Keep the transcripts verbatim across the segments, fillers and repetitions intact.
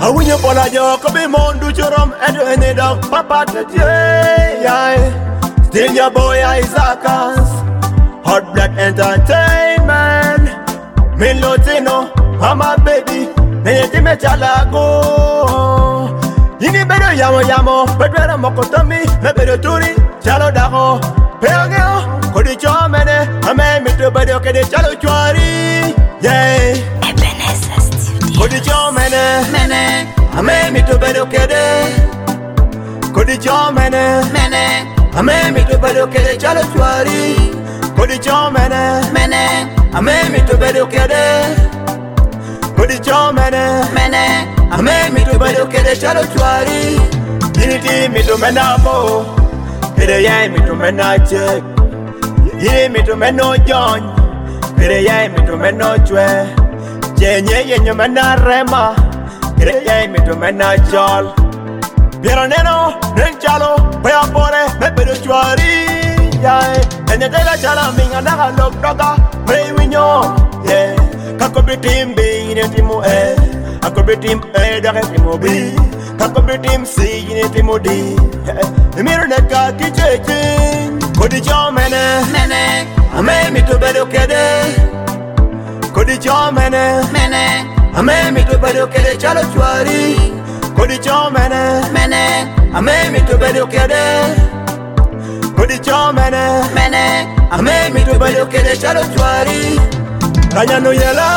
I win you for la joke, be mon du churum, and you need a papa to jay. Still your boy Isaacas, Hot Blood Entertainment. Me Lotino, mama baby, me me chalago. Yini bedo yamo yamo, bedwera mokotomi, me bedo turi, chalo dago. Peongeo, kodi chomene, ame mi to bedo kede chalo chwari. Yeah. Ebenezer Studio. Kodi chomene, Mene, ame mi to bedo kede. Kodi chomene, mene, ame mi to bedo kede chalo chwari. Kodi chomene, mene, ame mi to bedo kede. Kodi chomene, mene, ame mi to bedo kede chalo chwari. Yini mi to menamo, kede yai mi to menache. Yini mi to meno join, kede yai mi to meno chwe. Jenye yenye mena rema, kede yai mi to menachol. Piero neno, nenchalo, pea pore, me bedo chwari. Yeah, and the day chala minga na look doga, pray we know. Yeah, kako be team be in it mo eh, kako be team eh da ke mo be, kako be team C in it mo di. The mirror na ka ki chekin, kodi chomene, mene, ame mi to bedo kede. Kodi chomene, mene, ame mi to bedo kede chalo chwari. Kodi chomene, mene, ame mi to bedo kede. Kodi chomene, mene, ame mi to bedo kede chalo chwari. Anya no yela,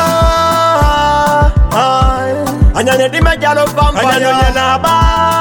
ay. Anya ne di me jalo vampire. Anya no yela ba,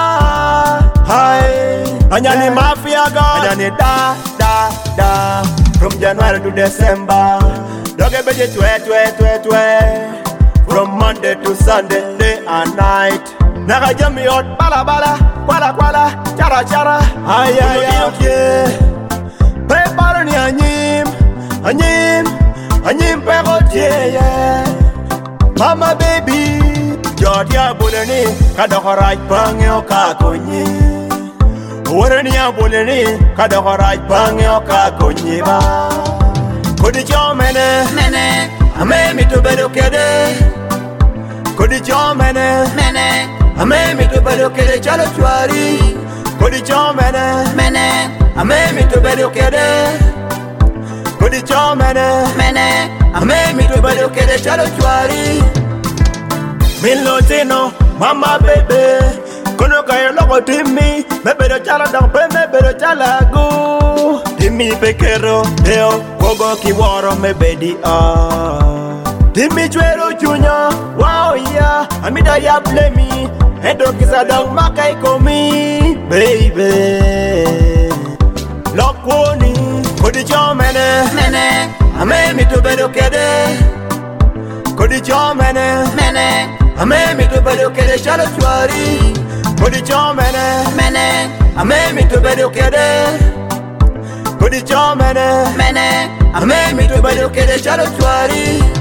ay. Anya ne mafia god. Anya ne da da da. From January to December, doge beje twe twe twe twe. From Monday to Sunday, day and night. Naga jami hot bala bala, kwala kwala, chara chara. Ay ay ay. Prepare ni anyim, anyim, anyim pegotie yeah. Mama baby, jodia boleni, kadokoraj pangyo kakonyi. Woreni ya boleni, kadokoraj pangyo kakonyi ba. Kodi chomene, mene, ame mi to bedo kede. Kodi chomene, mene, ame mi to bedo kede chalo chwari. Kodi chomene, mene, ame mi to bedo kede. Kodi chomene, mene, ame mi to bedo kede chalo chwari. Min Lotino, mama baby, kono kayo loko timmi, me bedo chala dampe, me bedo chala go. Timmi pekero, deo, wogo kiworo me bedi ah. Timmi chwero chunya, wow yeah, amida ya blemi, edo kisa dang makai komi, baby. Lokwoni, kodi chomene, mene, ame mi to bedo kede. Kodi chomene, mene, ame mi to bedo kede chalo chwari. Kodi chomene, mene, ame mi to bedo kede. Kodi chomene, mene, ame mi to bedo kede chalo chwari.